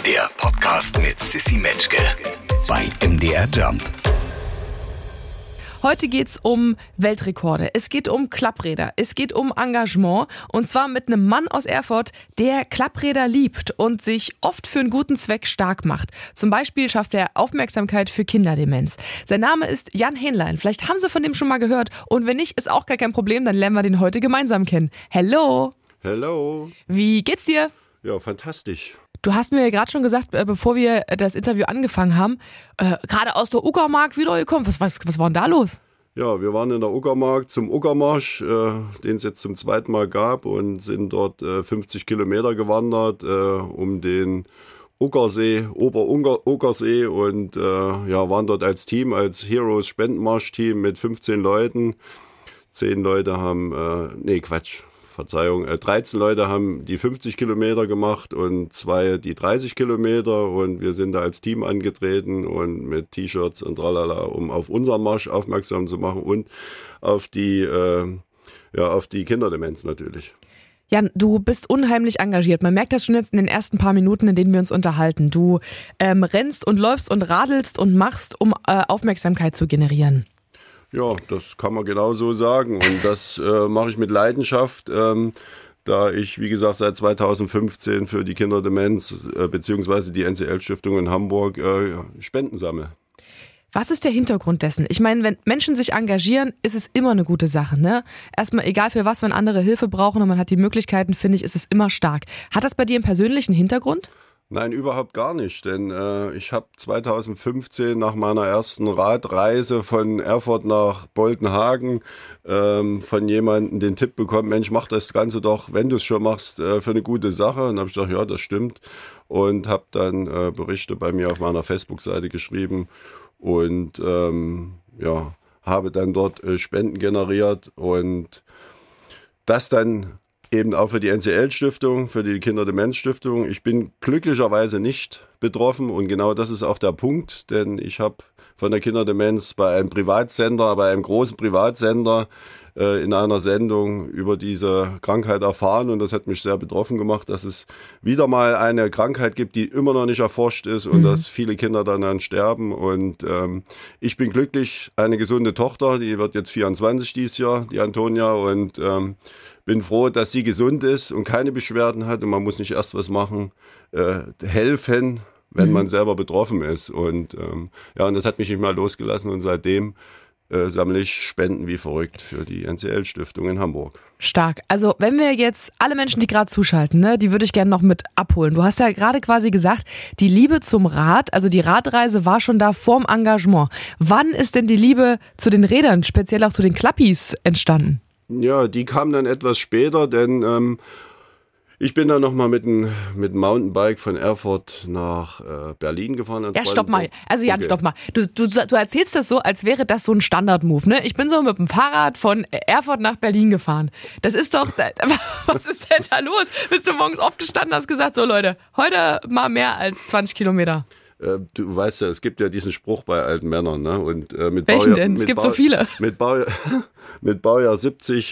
Der Podcast mit Sissi Metzke bei MDR Jump. Heute geht's um Weltrekorde, es geht um Klappräder, es geht um Engagement und zwar mit einem Mann aus Erfurt, der Klappräder liebt und sich oft für einen guten Zweck stark macht. Zum Beispiel schafft er Aufmerksamkeit für Kinderdemenz. Sein Name ist Jan Hähnlein. Vielleicht haben Sie von dem schon mal gehört und wenn nicht, ist auch gar kein Problem, dann lernen wir den heute gemeinsam kennen. Hello! Hello! Wie geht's dir? Ja, fantastisch. Du hast mir ja gerade schon gesagt, bevor wir das Interview angefangen haben, gerade aus der Uckermark wiedergekommen. Was war denn da los? Ja, wir waren in der Uckermark zum Uckermarsch, den es jetzt zum zweiten Mal gab und sind dort 50 Kilometer gewandert um den Uckersee, Ober-Uckersee und waren dort als Team, als Heroes Spendenmarsch-Team mit 15 Leuten. 10 Leute haben, 13 Leute haben die 50 Kilometer gemacht und 2 die 30 Kilometer und wir sind da als Team angetreten und mit T-Shirts und tralala, um auf unseren Marsch aufmerksam zu machen und auf die Kinderdemenz natürlich. Jan, du bist unheimlich engagiert. Man merkt das schon jetzt in den ersten paar Minuten, in denen wir uns unterhalten. Du rennst und läufst und radelst und machst, um Aufmerksamkeit zu generieren. Ja, das kann man genau so sagen und das mache ich mit Leidenschaft, da ich, wie gesagt, seit 2015 für die Kinderdemenz beziehungsweise die NCL-Stiftung in Hamburg Spenden sammle. Was ist der Hintergrund dessen? Ich meine, wenn Menschen sich engagieren, ist es immer eine gute Sache, ne? Erstmal, egal für was, wenn andere Hilfe brauchen und man hat die Möglichkeiten, finde ich, ist es immer stark. Hat das bei dir einen persönlichen Hintergrund? Nein, überhaupt gar nicht, denn ich habe 2015 nach meiner ersten Radreise von Erfurt nach Boltenhagen von jemandem den Tipp bekommen, Mensch, mach das Ganze doch, wenn du es schon machst, für eine gute Sache. Und habe ich gedacht, ja, das stimmt und habe dann Berichte bei mir auf meiner Facebook-Seite geschrieben und habe dann dort Spenden generiert und das dann eben auch für die NCL-Stiftung, für die Kinderdemenz-Stiftung. Ich bin glücklicherweise nicht betroffen und genau das ist auch der Punkt, denn ich habe von der Kinderdemenz bei einem großen Privatsender in einer Sendung über diese Krankheit erfahren und das hat mich sehr betroffen gemacht, dass es wieder mal eine Krankheit gibt, die immer noch nicht erforscht ist und dass viele Kinder dann sterben und ich bin glücklich, eine gesunde Tochter, die wird jetzt 24 dieses Jahr, die Antonia und bin froh, dass sie gesund ist und keine Beschwerden hat und man muss nicht erst was machen, helfen, wenn man selber betroffen ist und und das hat mich nicht mal losgelassen und seitdem sammle ich Spenden wie verrückt für die NCL-Stiftung in Hamburg. Stark. Also wenn wir jetzt alle Menschen, die gerade zuschalten, ne, die würde ich gerne noch mit abholen. Du hast ja gerade quasi gesagt, die Liebe zum Rad, also die Radreise war schon da vorm Engagement. Wann ist denn die Liebe zu den Rädern, speziell auch zu den Klappis, entstanden? Ja, die kam dann etwas später, denn ich bin dann nochmal mit dem Mountainbike von Erfurt nach Berlin gefahren. Ja, stopp mal. Also Jan, stopp mal. Du erzählst das so, als wäre das so ein Standard-Move, ne? Ich bin so mit dem Fahrrad von Erfurt nach Berlin gefahren. Das ist doch, was ist denn da los? Bist du morgens aufgestanden, hast gesagt, so Leute, heute mal mehr als 20 Kilometer. Du weißt ja, es gibt ja diesen Spruch bei alten Männern, ne? Und mit welchen denn? Es gibt so viele. Mit Baujahr 70,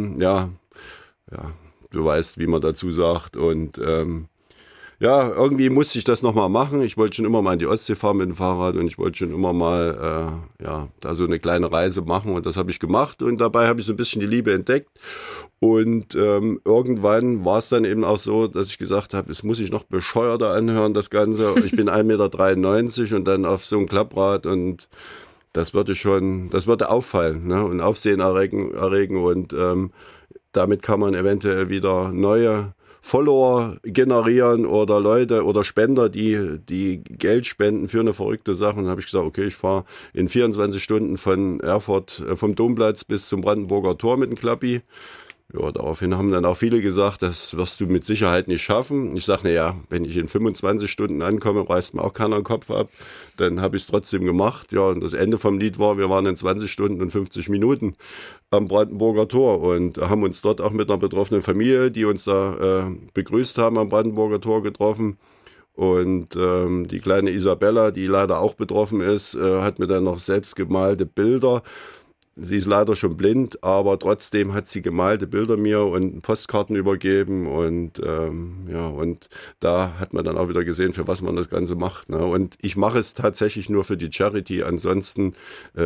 du weißt, wie man dazu sagt. Und irgendwie musste ich das nochmal machen. Ich wollte schon immer mal in die Ostsee fahren mit dem Fahrrad und ich wollte schon immer mal da so eine kleine Reise machen und das habe ich gemacht und dabei habe ich so ein bisschen die Liebe entdeckt. Und irgendwann war es dann eben auch so, dass ich gesagt habe, es muss sich noch bescheuerter anhören, das Ganze. Ich bin 1,93 Meter und dann auf so ein Klapprad und das würde auffallen, ne? Und Aufsehen erregen und damit kann man eventuell wieder neue Follower generieren oder Leute oder Spender, die Geld spenden für eine verrückte Sache. Und dann habe ich gesagt, okay, ich fahre in 24 Stunden von Erfurt, vom Domplatz bis zum Brandenburger Tor mit dem Klappi. Ja, daraufhin haben dann auch viele gesagt, das wirst du mit Sicherheit nicht schaffen. Ich sage, naja, wenn ich in 25 Stunden ankomme, reißt mir auch keiner den Kopf ab. Dann habe ich es trotzdem gemacht. Ja, und das Ende vom Lied war, wir waren in 20 Stunden und 50 Minuten am Brandenburger Tor und haben uns dort auch mit einer betroffenen Familie, die uns da begrüßt haben, am Brandenburger Tor getroffen. Und die kleine Isabella, die leider auch betroffen ist, hat mir dann noch selbst gemalte Bilder sie ist leider schon blind, aber trotzdem hat sie gemalte Bilder mir und Postkarten übergeben und und da hat man dann auch wieder gesehen, für was man das Ganze macht. Ne? Und ich mache es tatsächlich nur für die Charity, ansonsten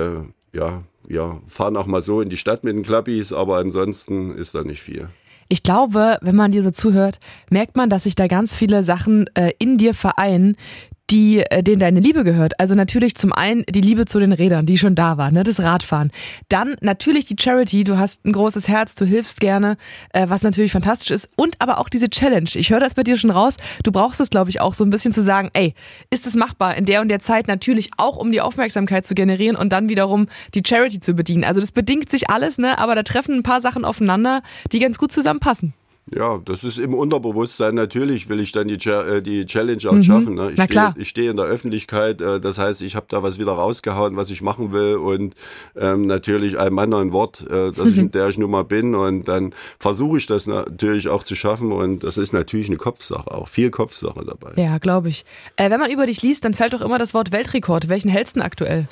wir fahren auch mal so in die Stadt mit den Klappis, aber ansonsten ist da nicht viel. Ich glaube, wenn man dir so zuhört, merkt man, dass sich da ganz viele Sachen in dir vereinen, denen deine Liebe gehört. Also natürlich zum einen die Liebe zu den Rädern, die schon da war, ne, das Radfahren. Dann natürlich die Charity, du hast ein großes Herz, du hilfst gerne, was natürlich fantastisch ist. Und aber auch diese Challenge. Ich höre das bei dir schon raus. Du brauchst es, glaube ich, auch so ein bisschen zu sagen, ey, ist es machbar in der und der Zeit, natürlich auch, um die Aufmerksamkeit zu generieren und dann wiederum die Charity zu bedienen. Also das bedingt sich alles, ne, aber da treffen ein paar Sachen aufeinander, die ganz gut zusammenpassen. Ja, das ist im Unterbewusstsein. Natürlich will ich dann die Challenge auch schaffen. Ne? Ich stehe in der Öffentlichkeit, das heißt, ich habe da was wieder rausgehauen, was ich machen will und natürlich ein Mann, ein Wort, der ich nun mal bin und dann versuche ich das natürlich auch zu schaffen und das ist natürlich eine Kopfsache, auch viel Kopfsache dabei. Ja, glaube ich. Wenn man über dich liest, dann fällt doch immer das Wort Weltrekord. Welchen hältst du denn aktuell?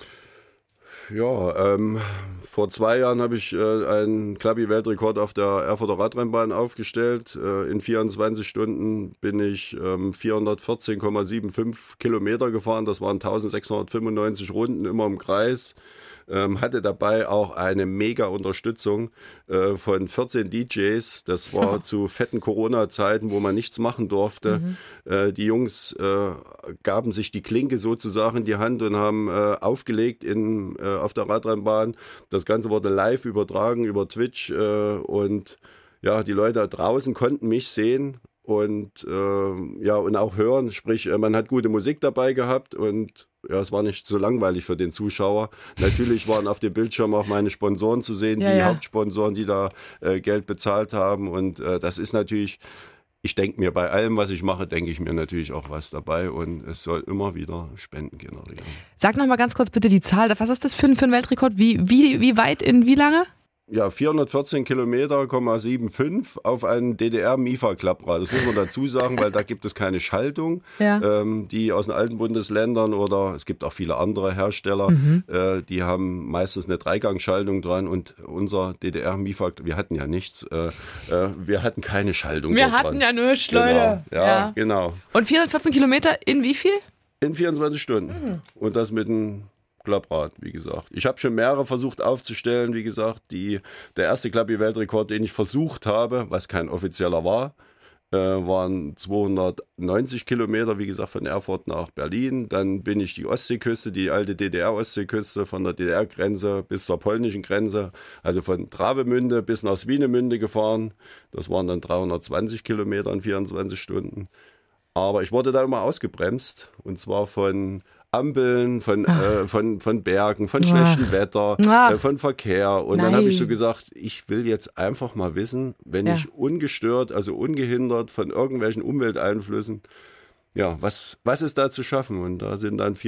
Ja, vor 2 Jahren habe ich einen Klappi-Weltrekord auf der Erfurter Radrennbahn aufgestellt. In 24 Stunden bin ich 414,75 Kilometer gefahren. Das waren 1695 Runden immer im Kreis. Hatte dabei auch eine mega Unterstützung von 14 DJs. Das war zu fetten Corona-Zeiten, wo man nichts machen durfte. Die Jungs gaben sich die Klinke sozusagen in die Hand und haben aufgelegt auf der Radrennbahn. Das Ganze wurde live übertragen über Twitch und ja, die Leute da draußen konnten mich sehen. Und und auch hören, sprich, man hat gute Musik dabei gehabt und ja, es war nicht so langweilig für den Zuschauer. Natürlich waren auf dem Bildschirm auch meine Sponsoren zu sehen, die Hauptsponsoren, die da Geld bezahlt haben und das ist natürlich, ich denke mir, bei allem, was ich mache, denke ich mir natürlich auch was dabei und es soll immer wieder Spenden generieren. Sag noch mal ganz kurz bitte die Zahl, was ist das für ein Weltrekord? Wie weit in wie lange? Ja, 414 Kilometer,75 auf ein DDR-MIFA-Klapprad. Das muss man dazu sagen, weil da gibt es keine Schaltung. Ja. Die aus den alten Bundesländern oder es gibt auch viele andere Hersteller, die haben meistens eine Dreigangschaltung dran und unser DDR-MIFA, wir hatten ja nichts, wir hatten keine Schaltung dran. Wir hatten ja nichts, Leute. Genau. Ja, genau. Und 414 Kilometer in wie viel? In 24 Stunden. Und das mit einem Klapprad, wie gesagt. Ich habe schon mehrere versucht aufzustellen, wie gesagt. Der erste Klappi-Weltrekord, den ich versucht habe, was kein offizieller war, waren 290 Kilometer, wie gesagt, von Erfurt nach Berlin. Dann bin ich die Ostseeküste, die alte DDR-Ostseeküste, von der DDR-Grenze bis zur polnischen Grenze, also von Travemünde bis nach Swinemünde gefahren. Das waren dann 320 Kilometer in 24 Stunden. Aber ich wurde da immer ausgebremst, und zwar von Ampeln, von Bergen, von schlechtem Wetter, von Verkehr. Und dann habe ich so gesagt, ich will jetzt einfach mal wissen, wenn ich ungestört, also ungehindert von irgendwelchen Umwelteinflüssen, ja, was ist da zu schaffen? Und da sind dann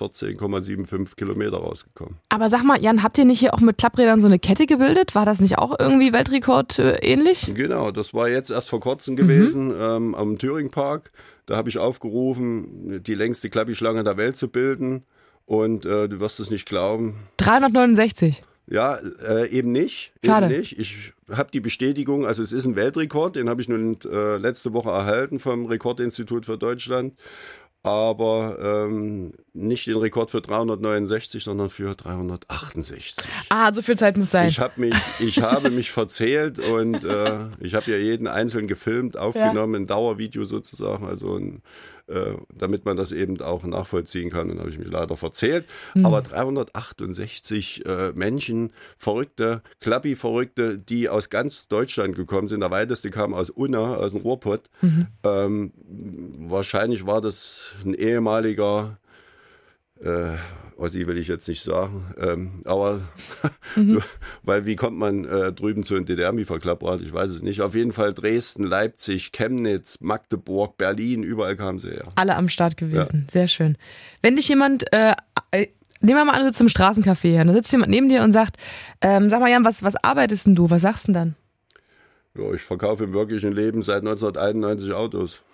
414,75 Kilometer rausgekommen. Aber sag mal, Jan, habt ihr nicht hier auch mit Klapprädern so eine Kette gebildet? War das nicht auch irgendwie Weltrekord ähnlich? Genau, das war jetzt erst vor kurzem gewesen, am Thüringen-Park. Da habe ich aufgerufen, die längste Klappi-Schlange der Welt zu bilden. Und du wirst es nicht glauben. 369. Ja, eben nicht. Schade. Eben nicht. Ich habe die Bestätigung, also es ist ein Weltrekord, den habe ich nun letzte Woche erhalten vom Rekordinstitut für Deutschland. Aber nicht den Rekord für 369, sondern für 368. So viel Zeit muss sein. Ich habe mich verzählt und ich habe ja jeden einzeln gefilmt, aufgenommen, ein Dauervideo sozusagen, also damit man das eben auch nachvollziehen kann. Und habe ich mich leider verzählt. Aber 368 Menschen, Verrückte, Klappi-Verrückte, die aus ganz Deutschland gekommen sind. Der weiteste kam aus Unna, aus dem Ruhrpott. Wahrscheinlich war das ein ehemaliger, Ossi will ich jetzt nicht sagen, aber weil wie kommt man drüben zu einem DDR-MIFA-Klapprad? Ich weiß es nicht. Auf jeden Fall Dresden, Leipzig, Chemnitz, Magdeburg, Berlin, überall kamen sie her. Alle am Start gewesen, sehr schön. Wenn dich jemand, nehmen wir mal an, zum Straßencafé her, da sitzt jemand neben dir und sagt, sag mal Jan, was arbeitest denn du? Was sagst du denn dann? Ja, ich verkaufe im wirklichen Leben seit 1991 Autos.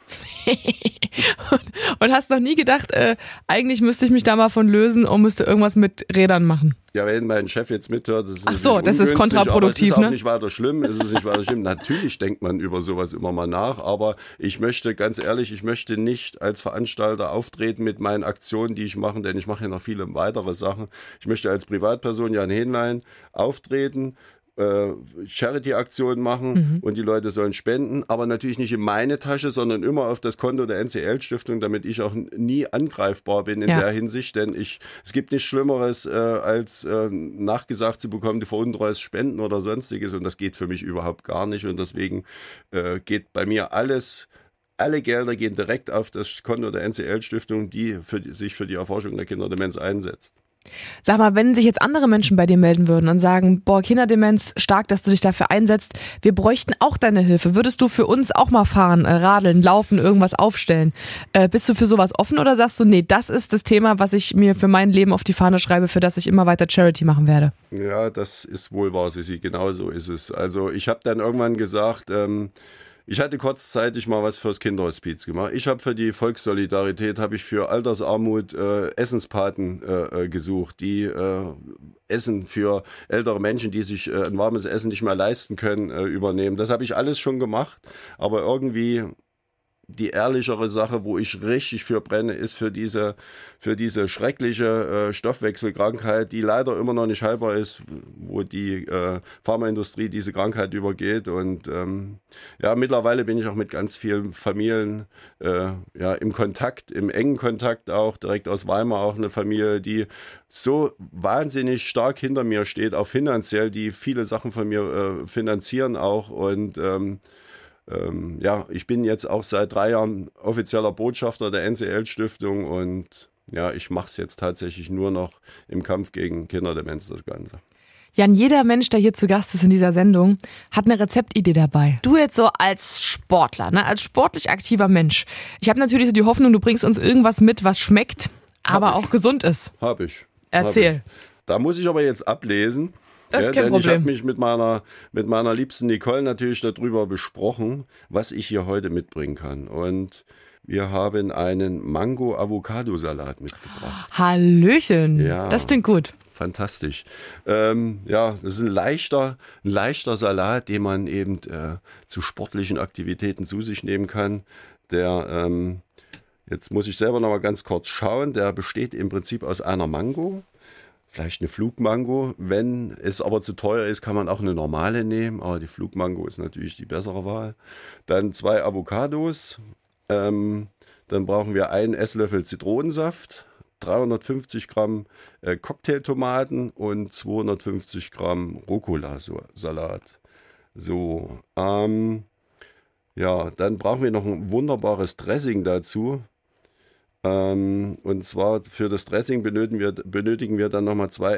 Und hast noch nie gedacht, eigentlich müsste ich mich da mal von lösen und müsste irgendwas mit Rädern machen? Ja, wenn mein Chef jetzt mithört, das ist Ach so, das ist kontraproduktiv, aber es ist auch ne? nicht weiter schlimm. Es ist nicht weiter schlimm. Natürlich denkt man über sowas immer mal nach, aber ich möchte, ganz ehrlich, ich möchte nicht als Veranstalter auftreten mit meinen Aktionen, die ich mache, denn ich mache ja noch viele weitere Sachen. Ich möchte als Privatperson Jan Hähnlein auftreten, Charity-Aktionen machen und die Leute sollen spenden, aber natürlich nicht in meine Tasche, sondern immer auf das Konto der NCL-Stiftung, damit ich auch nie angreifbar bin in der Hinsicht, denn es gibt nichts Schlimmeres, als nachgesagt zu bekommen, du veruntreust Spenden oder sonstiges und das geht für mich überhaupt gar nicht und deswegen geht bei mir alle Gelder gehen direkt auf das Konto der NCL-Stiftung, die sich für die Erforschung der Kinderdemenz einsetzt. Sag mal, wenn sich jetzt andere Menschen bei dir melden würden und sagen, boah, Kinderdemenz, stark, dass du dich dafür einsetzt, wir bräuchten auch deine Hilfe. Würdest du für uns auch mal fahren, radeln, laufen, irgendwas aufstellen? Bist du für sowas offen oder sagst du, nee, das ist das Thema, was ich mir für mein Leben auf die Fahne schreibe, für das ich immer weiter Charity machen werde? Ja, das ist wohl wahr, Sissi, genau so ist es. Also ich habe dann irgendwann gesagt, ich hatte kurzzeitig mal was fürs Kinderhospiz gemacht. Ich habe für die Volkssolidarität, habe ich für Altersarmut Essenspaten gesucht, die Essen für ältere Menschen, die sich ein warmes Essen nicht mehr leisten können, übernehmen. Das habe ich alles schon gemacht, aber irgendwie die ehrlichere Sache, wo ich richtig für brenne, ist für diese schreckliche Stoffwechselkrankheit, die leider immer noch nicht heilbar ist, wo die Pharmaindustrie diese Krankheit übergeht. Und mittlerweile bin ich auch mit ganz vielen Familien im Kontakt, im engen Kontakt auch, direkt aus Weimar auch eine Familie, die so wahnsinnig stark hinter mir steht, auch finanziell, die viele Sachen von mir finanzieren auch und ich bin jetzt auch seit 3 Jahren offizieller Botschafter der NCL-Stiftung und ja, ich mache es jetzt tatsächlich nur noch im Kampf gegen Kinderdemenz, das Ganze. Jan, jeder Mensch, der hier zu Gast ist in dieser Sendung, hat eine Rezeptidee dabei. Du jetzt so als Sportler, ne, als sportlich aktiver Mensch. Ich habe natürlich so die Hoffnung, du bringst uns irgendwas mit, was schmeckt, aber auch gesund ist. Hab ich. Erzähl. Da muss ich aber jetzt ablesen. Das ist kein denn Problem. Ich habe mich mit meiner liebsten Nicole natürlich darüber besprochen, was ich hier heute mitbringen kann. Und wir haben einen Mango-Avocado-Salat mitgebracht. Hallöchen, Ja. Das klingt gut. Fantastisch. Das ist ein leichter Salat, den man eben zu sportlichen Aktivitäten zu sich nehmen kann. Der, jetzt muss ich selber noch mal ganz kurz schauen, der besteht im Prinzip aus einer Mango. Vielleicht eine Flugmango. Wenn es aber zu teuer ist, kann man auch eine normale nehmen. Aber die Flugmango ist natürlich die bessere Wahl. Dann 2 Avocados. Dann brauchen wir 1 Esslöffel Zitronensaft, 350 Gramm Cocktailtomaten und 250 Gramm Rucola-Salat. So, dann brauchen wir noch ein wunderbares Dressing dazu. Und zwar für das Dressing benötigen wir dann nochmal 2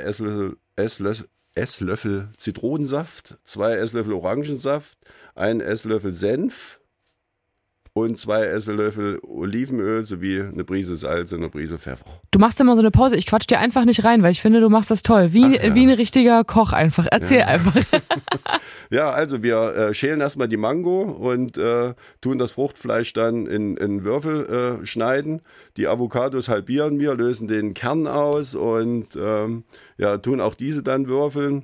Esslöffel Zitronensaft, 2 Esslöffel Orangensaft, 1 Esslöffel Senf und 2 Esslöffel Olivenöl sowie eine Prise Salz und eine Prise Pfeffer. Du machst immer so eine Pause. Ich quatsch dir einfach nicht rein, weil ich finde, du machst das toll. Wie ein richtiger Koch einfach. Erzähl einfach. Ja, also wir schälen erstmal die Mango und tun das Fruchtfleisch dann in Würfel schneiden. Die Avocados halbieren wir, lösen den Kern aus und tun auch diese dann würfeln.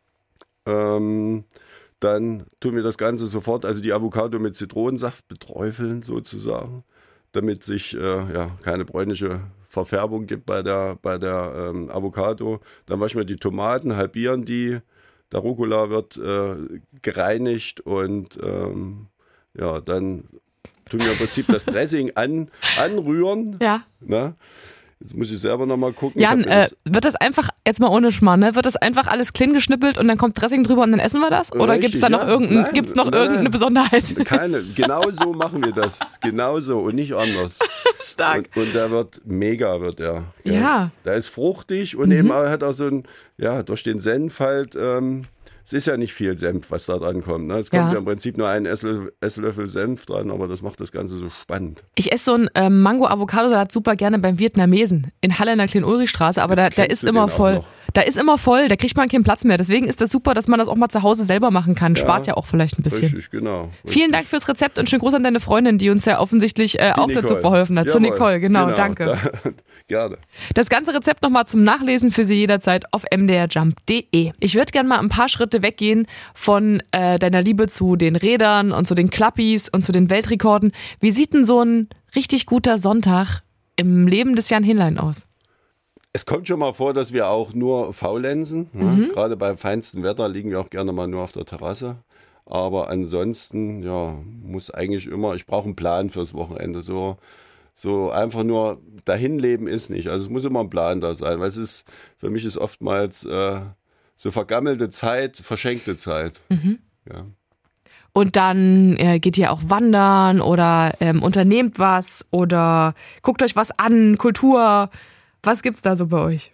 Dann tun wir das Ganze sofort, also die Avocado mit Zitronensaft beträufeln sozusagen, damit sich keine bräunliche Verfärbung gibt bei der Avocado. Dann waschen wir die Tomaten, halbieren die. Der Rucola wird gereinigt und dann tun wir im Prinzip das Dressing anrühren. Ja. Na? Jetzt muss ich selber nochmal gucken. Jan, wird das einfach, jetzt mal ohne Schmarrn, ne? Wird das einfach alles clean geschnippelt und dann kommt Dressing drüber und dann essen wir das? Oder gibt es da noch irgendeine Besonderheit? Keine, genau so machen wir das. Genau so und nicht anders. Stark. Und der wird mega, wird der. Ja. Der ist fruchtig und eben hat auch so ein, durch den Senf halt es ist ja nicht viel Senf, was da dran kommt. Ne? Es kommt ja im Prinzip nur ein Esslöffel Senf dran, aber das macht das Ganze so spannend. Ich esse so einen Mango-Avocado-Salat super gerne beim Vietnamesen in Halle in der Klein-Ulrichstraße, aber da ist immer voll. Da ist immer voll, da kriegt man keinen Platz mehr. Deswegen ist das super, dass man das auch mal zu Hause selber machen kann. Spart ja auch vielleicht ein bisschen. Richtig, genau. Richtig. Vielen Dank fürs Rezept und schönen Gruß an deine Freundin, die uns ja offensichtlich auch Nicole. dazu verholfen hat. Zu Nicole, genau. Danke. Gerne. Das ganze Rezept nochmal zum Nachlesen für Sie jederzeit auf mdrjump.de. Ich würde gerne mal ein paar Schritte weggehen von deiner Liebe zu den Rädern und zu den Klappis und zu den Weltrekorden. Wie sieht denn so ein richtig guter Sonntag im Leben des Jan Hinlein aus? Es kommt schon mal vor, dass wir auch nur faulenzen. Ne? Gerade bei feinstem Wetter liegen wir auch gerne mal nur auf der Terrasse. Aber ansonsten, muss eigentlich immer, ich brauche einen Plan fürs Wochenende. So einfach nur dahin leben ist nicht. Also es muss immer ein Plan da sein, weil für mich ist oftmals so vergammelte Zeit, verschenkte Zeit. Ja. Und dann geht ihr auch wandern oder unternehmt was oder guckt euch was an, Kultur. Was gibt's da so bei euch?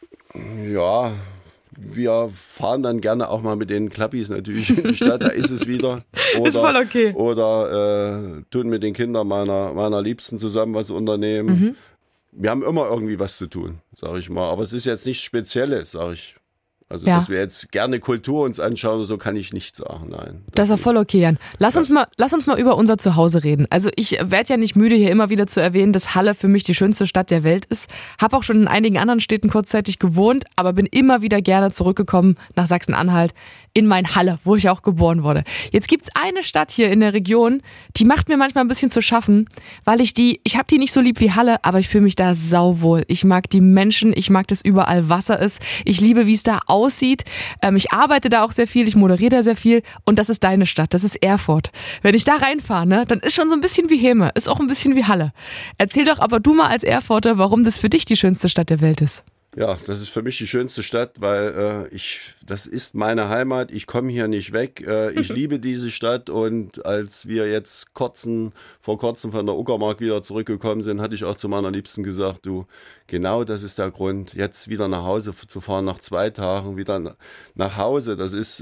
Ja, wir fahren dann gerne auch mal mit den Klappis natürlich in die Stadt, da ist es wieder. Oder, ist voll okay. Oder tun mit den Kindern meiner Liebsten zusammen was unternehmen. Wir haben immer irgendwie was zu tun, sag ich mal. Aber es ist jetzt nichts Spezielles, sag ich. Also, dass wir jetzt gerne Kultur uns anschauen, so kann ich nicht sagen, nein. Das ist auch voll okay, Jan. Lass uns mal über unser Zuhause reden. Also ich werde ja nicht müde, hier immer wieder zu erwähnen, dass Halle für mich die schönste Stadt der Welt ist. Habe auch schon in einigen anderen Städten kurzzeitig gewohnt, aber bin immer wieder gerne zurückgekommen nach Sachsen-Anhalt in mein Halle, wo ich auch geboren wurde. Jetzt gibt's eine Stadt hier in der Region, die macht mir manchmal ein bisschen zu schaffen, weil ich habe die nicht so lieb wie Halle, aber ich fühle mich da sauwohl. Ich mag die Menschen, ich mag, dass überall Wasser ist. Ich liebe, wie es da aussieht. Ich arbeite da auch sehr viel, ich moderiere da sehr viel und das ist deine Stadt, das ist Erfurt. Wenn ich da reinfahre, ne, dann ist schon so ein bisschen wie Heme, ist auch ein bisschen wie Halle. Erzähl doch aber du mal als Erfurter, warum das für dich die schönste Stadt der Welt ist. Ja, das ist für mich die schönste Stadt, weil das ist meine Heimat. Ich komme hier nicht weg. Ich liebe diese Stadt und als wir jetzt vor kurzem von der Uckermark wieder zurückgekommen sind, hatte ich auch zu meiner Liebsten gesagt, du, genau das ist der Grund, jetzt wieder nach Hause zu fahren, nach 2 Tagen wieder nach Hause. Das ist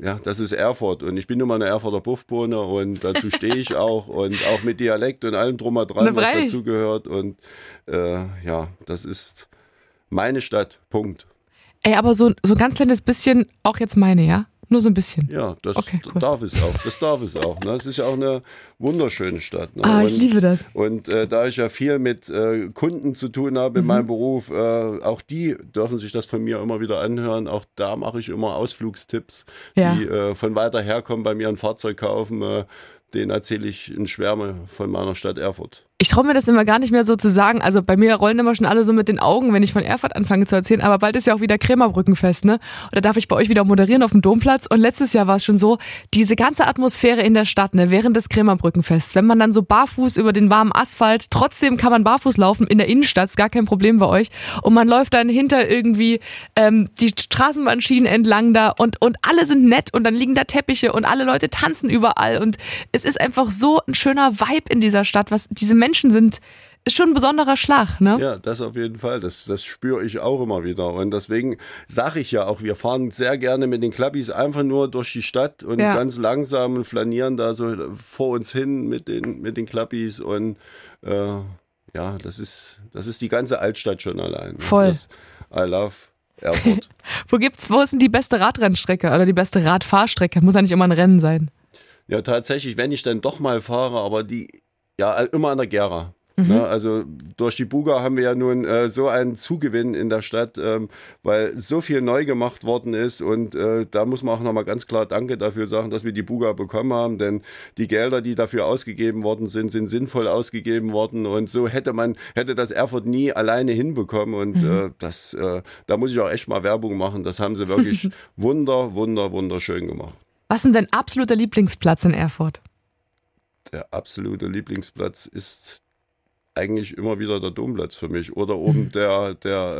Erfurt und ich bin nun mal eine Erfurter Puffbohne und dazu stehe ich auch und auch mit Dialekt und allem drum und dran, was dazu gehört und das ist meine Stadt, Punkt. Ey, aber so ein ganz kleines bisschen, auch jetzt meine, ja? Nur so ein bisschen. Ja, das darf es auch. Ne? Es ist ja auch eine wunderschöne Stadt. Ne? Ich liebe das. Und da ich ja viel mit Kunden zu tun habe in meinem Beruf, auch die dürfen sich das von mir immer wieder anhören. Auch da mache ich immer Ausflugstipps, die von weiter herkommen, bei mir ein Fahrzeug kaufen. Den erzähle ich in Schwärme von meiner Stadt Erfurt. Ich traue mir das immer gar nicht mehr so zu sagen. Also bei mir rollen immer schon alle so mit den Augen, wenn ich von Erfurt anfange zu erzählen. Aber bald ist ja auch wieder Krämerbrückenfest, ne? Und da darf ich bei euch wieder moderieren auf dem Domplatz. Und letztes Jahr war es schon so, diese ganze Atmosphäre in der Stadt, ne, während des Krämerbrückenfests. Wenn man dann so barfuß über den warmen Asphalt, trotzdem kann man barfuß laufen in der Innenstadt, ist gar kein Problem bei euch. Und man läuft dann hinter irgendwie die Straßenbahnschienen entlang da und alle sind nett und dann liegen da Teppiche und alle Leute tanzen überall. Und es ist einfach so ein schöner Vibe in dieser Stadt, was diese Menschen sind, ist schon ein besonderer Schlag, ne? Ja, das auf jeden Fall. Das spüre ich auch immer wieder. Und deswegen sage ich ja auch, wir fahren sehr gerne mit den Klappis einfach nur durch die Stadt und ganz langsam und flanieren da so vor uns hin mit den Klappis. Und das ist die ganze Altstadt schon allein. Voll. I love Erfurt. Wo ist denn die beste Radrennstrecke oder die beste Radfahrstrecke? Muss ja nicht immer ein Rennen sein. Ja, tatsächlich, wenn ich dann doch mal fahre, aber immer an der Gera. Ne? Also durch die Buga haben wir ja nun so einen Zugewinn in der Stadt, weil so viel neu gemacht worden ist und da muss man auch nochmal ganz klar Danke dafür sagen, dass wir die Buga bekommen haben, denn die Gelder, die dafür ausgegeben worden sind sinnvoll ausgegeben worden und so hätte das Erfurt nie alleine hinbekommen und da muss ich auch echt mal Werbung machen, das haben sie wirklich wunderschön gemacht. Was ist denn dein absoluter Lieblingsplatz in Erfurt? Der absolute Lieblingsplatz ist eigentlich immer wieder der Domplatz für mich oder oben der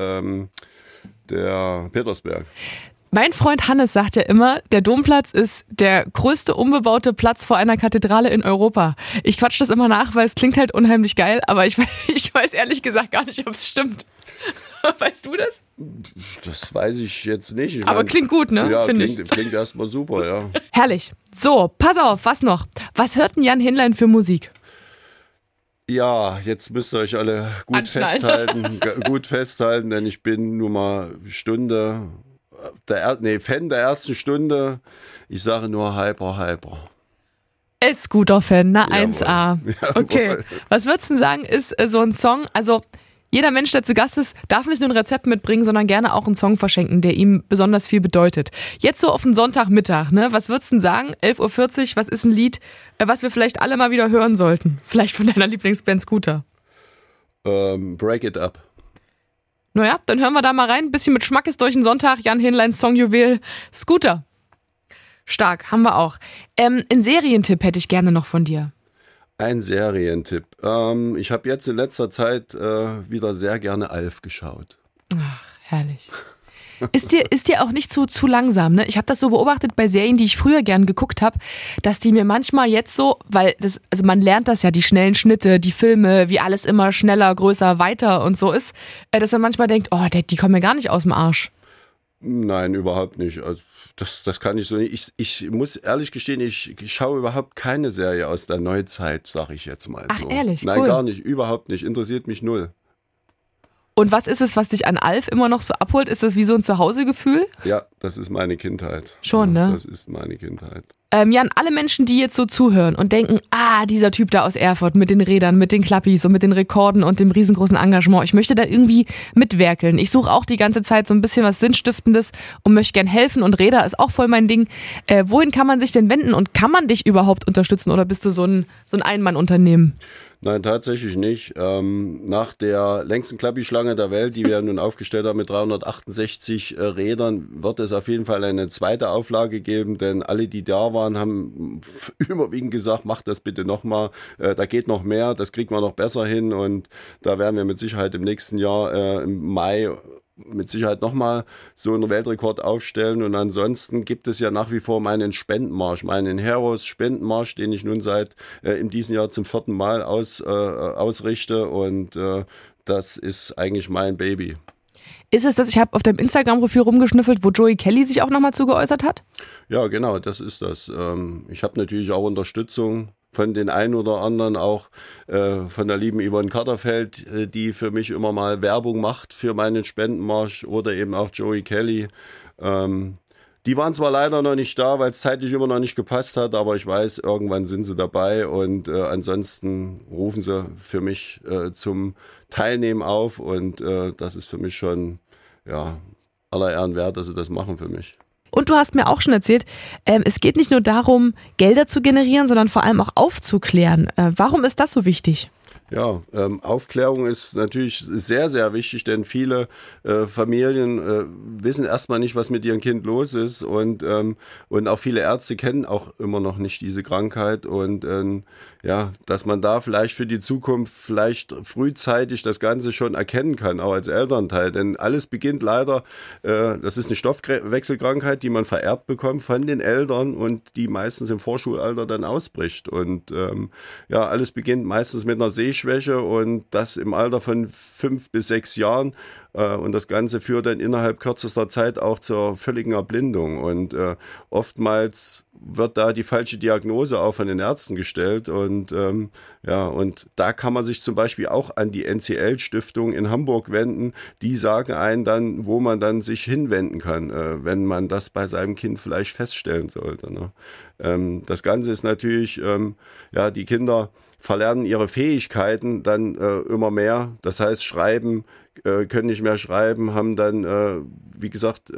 Petersberg. Mein Freund Hannes sagt ja immer, der Domplatz ist der größte unbebaute Platz vor einer Kathedrale in Europa. Ich quatsch das immer nach, weil es klingt halt unheimlich geil, aber ich weiß ehrlich gesagt gar nicht, ob es stimmt. Weißt du das? Das weiß ich jetzt nicht. Aber klingt gut, ne? Ja, Finde ich. Klingt erstmal super, ja. Herrlich. So, pass auf, was noch? Was hört denn Jan Hinlein für Musik? Ja, jetzt müsst ihr euch alle gut festhalten, denn ich bin nun mal Fan der ersten Stunde. Ich sage nur Hyper. Scooter-Fan, na Jawohl. 1A. Jawohl. Okay, was würdest du sagen, ist so ein Song, also jeder Mensch, der zu Gast ist, darf nicht nur ein Rezept mitbringen, sondern gerne auch einen Song verschenken, der ihm besonders viel bedeutet. Jetzt so auf den Sonntagmittag, ne? Was würdest du sagen? 11.40 Uhr, was ist ein Lied, was wir vielleicht alle mal wieder hören sollten? Vielleicht von deiner Lieblingsband Scooter. Break It Up. Naja, dann hören wir da mal rein. Ein bisschen mit Schmackes durch den Sonntag. Jan Hinleins Songjuwel Scooter. Stark, haben wir auch. Einen Serientipp hätte ich gerne noch von dir. Ein Serientipp. Ich habe jetzt in letzter Zeit wieder sehr gerne Alf geschaut. Ach, herrlich. Ist dir auch nicht zu langsam, ne? Ich habe das so beobachtet bei Serien, die ich früher gern geguckt habe, dass die mir manchmal jetzt so, also man lernt das ja, die schnellen Schnitte, die Filme, wie alles immer schneller, größer, weiter und so ist, dass man manchmal denkt, oh, die kommen mir gar nicht aus dem Arsch. Nein, überhaupt nicht. Also das kann ich so nicht. Ich muss ehrlich gestehen, ich schaue überhaupt keine Serie aus der Neuzeit, sag ich jetzt mal so. Ach, ehrlich? Nein, cool. Gar nicht, überhaupt nicht. Interessiert mich null. Und was ist es, was dich an Alf immer noch so abholt? Ist das wie so ein Zuhausegefühl? Ja, das ist meine Kindheit. Schon, ne? Das ist meine Kindheit. Jan, alle Menschen, die jetzt so zuhören und denken, dieser Typ da aus Erfurt mit den Rädern, mit den Klappis und mit den Rekorden und dem riesengroßen Engagement, ich möchte da irgendwie mitwerkeln. Ich suche auch die ganze Zeit so ein bisschen was Sinnstiftendes und möchte gern helfen und Räder ist auch voll mein Ding. Wohin kann man sich denn wenden und kann man dich überhaupt unterstützen oder bist du so ein Ein-Mann-Unternehmen? Nein, tatsächlich nicht. Nach der längsten Klappi-Schlange der Welt, die wir nun aufgestellt haben mit 368 Rädern, wird es auf jeden Fall eine zweite Auflage geben, denn alle, die da waren, haben überwiegend gesagt, macht das bitte nochmal, da geht noch mehr, das kriegt man noch besser hin und da werden wir mit Sicherheit im nächsten Jahr im Mai mit Sicherheit nochmal so einen Weltrekord aufstellen und ansonsten gibt es ja nach wie vor meinen Spendenmarsch, meinen Heroes-Spendenmarsch, den ich nun seit in diesem Jahr zum 4. Mal ausrichte und das ist eigentlich mein Baby. Ist es das, ich habe auf deinem Instagram-Profil rumgeschnüffelt, wo Joey Kelly sich auch nochmal zu geäußert hat? Ja, genau, das ist das. Ich habe natürlich auch Unterstützung von den einen oder anderen, auch von der lieben Yvonne Katterfeld, die für mich immer mal Werbung macht für meinen Spendenmarsch oder eben auch Joey Kelly. Die waren zwar leider noch nicht da, weil es zeitlich immer noch nicht gepasst hat, aber ich weiß, irgendwann sind sie dabei und ansonsten rufen sie für mich zum Teilnehmen auf und das ist für mich schon aller Ehren wert, dass sie das machen für mich. Und du hast mir auch schon erzählt, es geht nicht nur darum, Gelder zu generieren, sondern vor allem auch aufzuklären. Warum ist das so wichtig? Ja, Aufklärung ist natürlich sehr, sehr wichtig, denn viele Familien wissen erstmal nicht, was mit ihrem Kind los ist und auch viele Ärzte kennen auch immer noch nicht diese Krankheit und dass man da vielleicht für die Zukunft vielleicht frühzeitig das Ganze schon erkennen kann, auch als Elternteil, denn alles beginnt leider, das ist eine Stoffwechselkrankheit, die man vererbt bekommt von den Eltern und die meistens im Vorschulalter dann ausbricht und alles beginnt meistens mit einer Sehschwäche und das im Alter von 5 bis 6 Jahren und das Ganze führt dann innerhalb kürzester Zeit auch zur völligen Erblindung und oftmals wird da die falsche Diagnose auch von den Ärzten gestellt und und da kann man sich zum Beispiel auch an die NCL-Stiftung in Hamburg wenden, die sagen einen dann, wo man dann sich hinwenden kann, wenn man das bei seinem Kind vielleicht feststellen sollte, ne? Das Ganze ist natürlich, die Kinder verlernen ihre Fähigkeiten dann immer mehr. Das heißt, schreiben, können nicht mehr schreiben, haben dann, wie gesagt,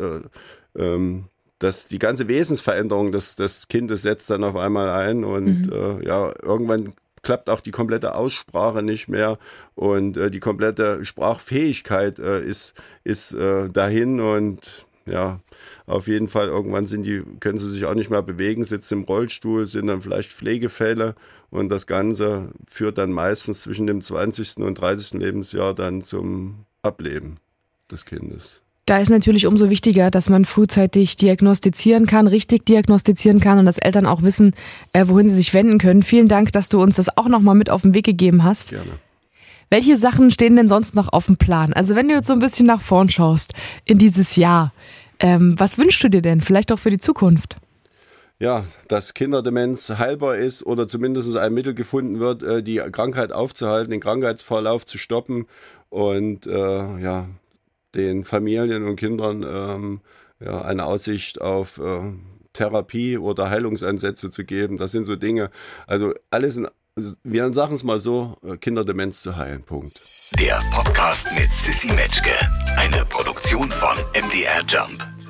die ganze Wesensveränderung des Kindes setzt dann auf einmal ein und irgendwann klappt auch die komplette Aussprache nicht mehr und die komplette Sprachfähigkeit ist dahin und auf jeden Fall irgendwann können sie sich auch nicht mehr bewegen, sitzen im Rollstuhl, sind dann vielleicht Pflegefälle und das Ganze führt dann meistens zwischen dem 20. und 30. Lebensjahr dann zum Ableben des Kindes. Da ist natürlich umso wichtiger, dass man frühzeitig diagnostizieren kann, richtig diagnostizieren kann und dass Eltern auch wissen, wohin sie sich wenden können. Vielen Dank, dass du uns das auch nochmal mit auf den Weg gegeben hast. Gerne. Welche Sachen stehen denn sonst noch auf dem Plan? Also wenn du jetzt so ein bisschen nach vorn schaust in dieses Jahr, was wünschst du dir denn? Vielleicht auch für die Zukunft? Ja, dass Kinderdemenz heilbar ist oder zumindest ein Mittel gefunden wird, die Krankheit aufzuhalten, den Krankheitsverlauf zu stoppen und den Familien und Kindern eine Aussicht auf Therapie oder Heilungsansätze zu geben. Das sind so Dinge, also wir sagen es mal so, Kinderdemenz zu heilen, Punkt. Der Podcast mit Sissi Metzke, eine Produktion von MDR Jump.